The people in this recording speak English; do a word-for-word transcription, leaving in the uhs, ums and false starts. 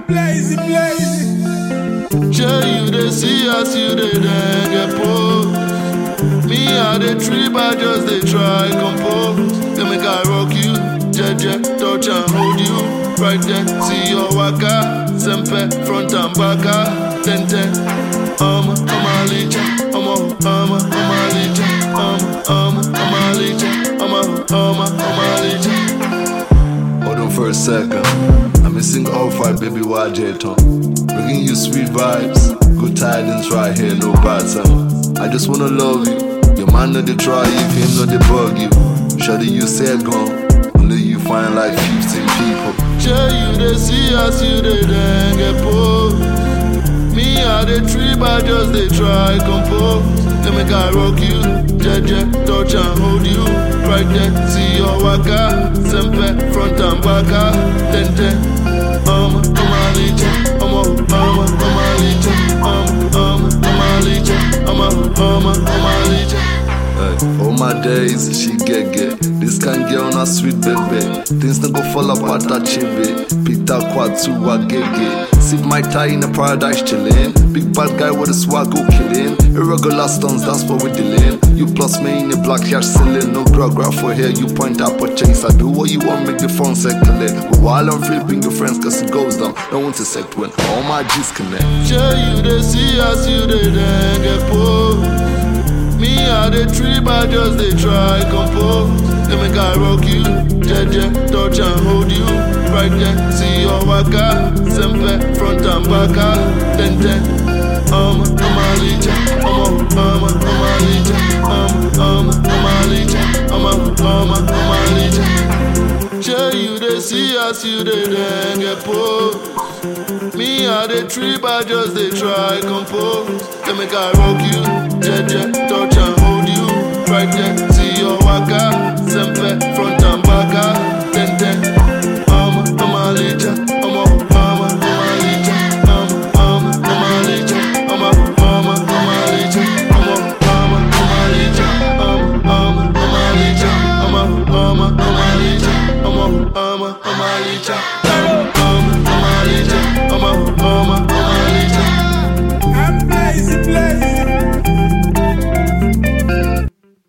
Blazy, blazy. Sure you they see us, you they then get pose. Me and the trip, I just they try compose. They make I rock you, jeje, touch and hold you. Right there, see your waka, sempe, front and backa, ten ten. Um, I'm a licha, I'm a, I'm a, I'm a licha, um, um, I'm a licha, I'm a, um, I'm a licha. Hold on for a second. I'm missing all five, baby, Y J Tom. Bringing you sweet vibes, good tidings right here, no bad time. I just wanna love you. Your man know they try if him know they bug you. Shawty you said gone, only you find like fifteen people. Sure you they see us, you they then get posed. Me I the trip, I just they try compose. They make I rock you, jeje, touch and hold you. Right there, see your waka, sempe, front and backa, ten ten. Um, I'm a licha, I'm a, I'm a, I'm a licha, um, um, I'm a licha, I'm a, um, I'm a licha. Hey, all my days, she get get. This kind girl not sweet baby. Things don't go fall apart that chibi. Pita kwatu wa gege. Sip my tie in a paradise chillin'. Big bad guy with a swag go killin'. Irregular stunts, that's what we dealin'. You plus me in a black cash ceiling. No grab grab for here, you point up a chase. I do what you want, make the phone circulate. But while I'm flipping your friends, cause it goes down. Don't want to sect when all my G's connect. Sure you they see us, you they then get posed. Me I the trip, I just they try compose. They make I rock you, jeje, touch and hold you. Right there, see your waka, sempe, front and backa, ten ten. Um, I'm a licha, I'm a, I'm a, I'm a licha, um, um, I'm a licha, I'm a, um, I'm a licha. Sure you they see us, you they then get posed. Me I the trip, I just they try compose. They make I rock you, jeje, touch and hold you. Right there, see your waka, sempe, front and backa, ten ten. Um, I'm a licha, I'm a, I'm a, I'm a licha, um, um, I'm a licha, I'm a, um, I'm a licha, I'm a, um, I'm a licha, um, um, I'm a licha, I'm a, um, I'm a licha, I'm a, um, I'm a licha.